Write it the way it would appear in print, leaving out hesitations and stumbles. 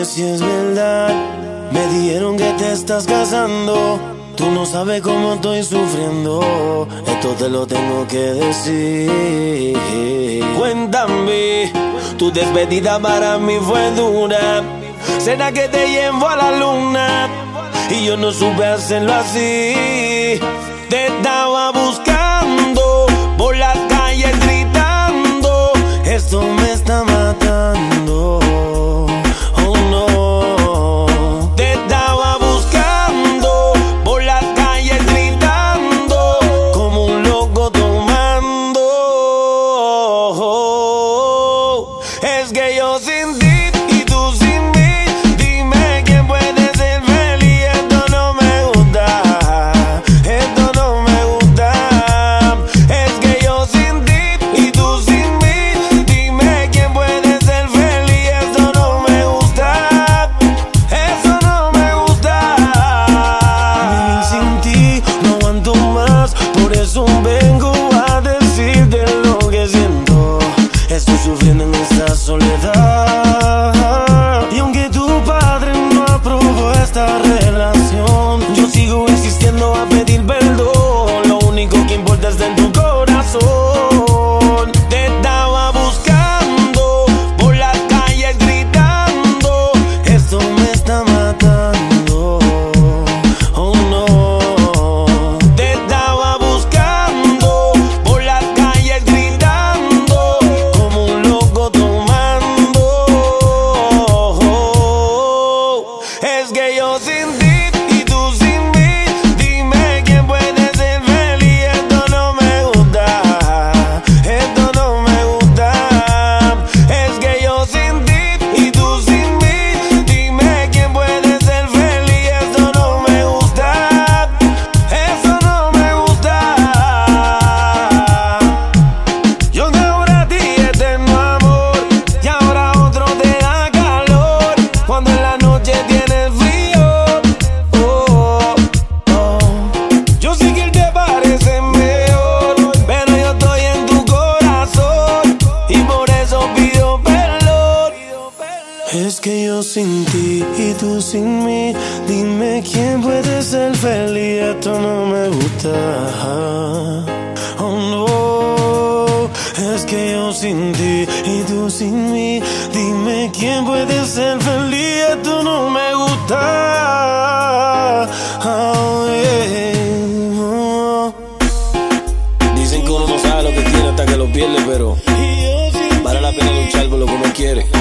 si es verdad. Me dijeron que te estás casando. Tú no sabes cómo estoy sufriendo. Esto te lo tengo que decir. Cuéntame, tu despedida para mí fue dura. ¿Será que te llevo a la luna? Y yo no supe hacerlo así. Te estaba buscando por las calles gritando. Esto me está matando. Oh no. Te estaba buscando por las calles gritando como un loco tomando. Es que yo sin ti y tú sin mí. Dime quién puede ser feliz. Esto no me gusta. Esto no me gusta. Es que yo sin ti y tú sin mí. Dime quién puede ser feliz. Esto no me gusta. Eso no me gusta. Vivir sin ti no aguanto más. Por eso vengo a decirte lo que siento. Estoy sufriendo en esta soledad. Y aunque tu padre no aprobó esta relación, yo sigo insistiendo a pedir perdón. Lo único que importa es en tu corazón. Te estaba buscando por las calles gritando. Esto me está matando. Oh no. Te estaba buscando por las calles gritando como un loco tomando. Es que yo sin ti y tú sin mí. Dime quién puede ser feliz. Esto no me gusta. Esto no me gusta. Es que yo sin ti y tú sin mí. Dime quién puede ser feliz. Esto no me gusta. Eso no me gusta. Yo de ahora a ti eterno amor. Y ahora otro te da calor. Cuando en la noche tienes frío. Oh, oh. Yo sé que él te parece mejor, pero yo estoy en tu corazón y por eso pido perdón. Es que yo sin ti y tú sin mí. Dime quién puede ser feliz. Esto no me gusta. Oh no. Es que yo sin ti y tú sin mí. Dime quién puede ser feliz. Esto no me gusta. Oh, yeah. Oh. Dicen que uno no sabe lo que tiene hasta que lo pierde, pero vale la pena luchar por lo que uno quiere.